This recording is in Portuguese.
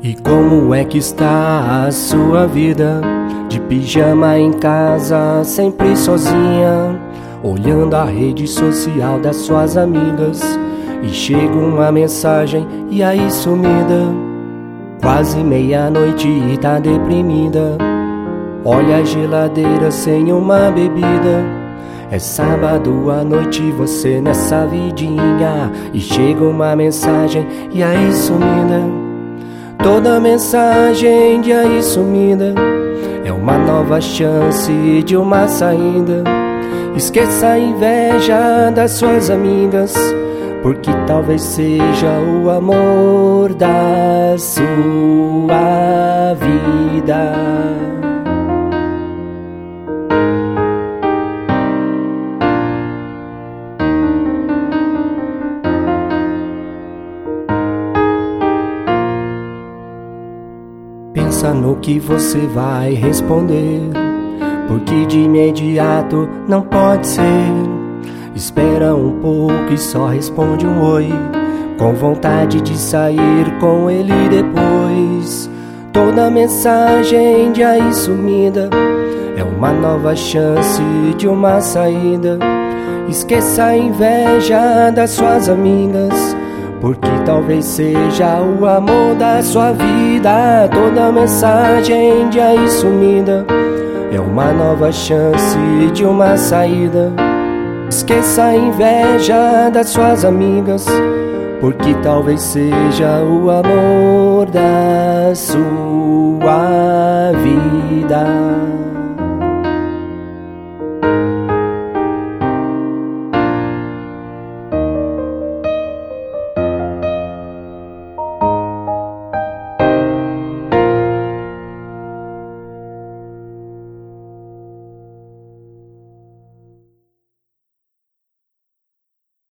E como é que está a sua vida? De pijama em casa, sempre sozinha, olhando a rede social das suas amigas. E chega uma mensagem e aí sumida, quase meia-noite e tá deprimida. Olha a geladeira sem uma bebida. É sábado à noite, você nessa vidinha, e chega uma mensagem e aí sumida. Toda mensagem de aí sumida é uma nova chance de uma saída. Esqueça a inveja das suas amigas, porque talvez seja o amor da sua vida. Pensa no que você vai responder, porque de imediato não pode ser. Espera um pouco e só responde um oi, com vontade de sair com ele depois. Toda mensagem de aí sumida é uma nova chance de uma saída. Esqueça a inveja das suas amigas, porque talvez seja o amor da sua vida. Toda mensagem de aí sumida é uma nova chance de uma saída. Esqueça a inveja das suas amigas, porque talvez seja o amor da sua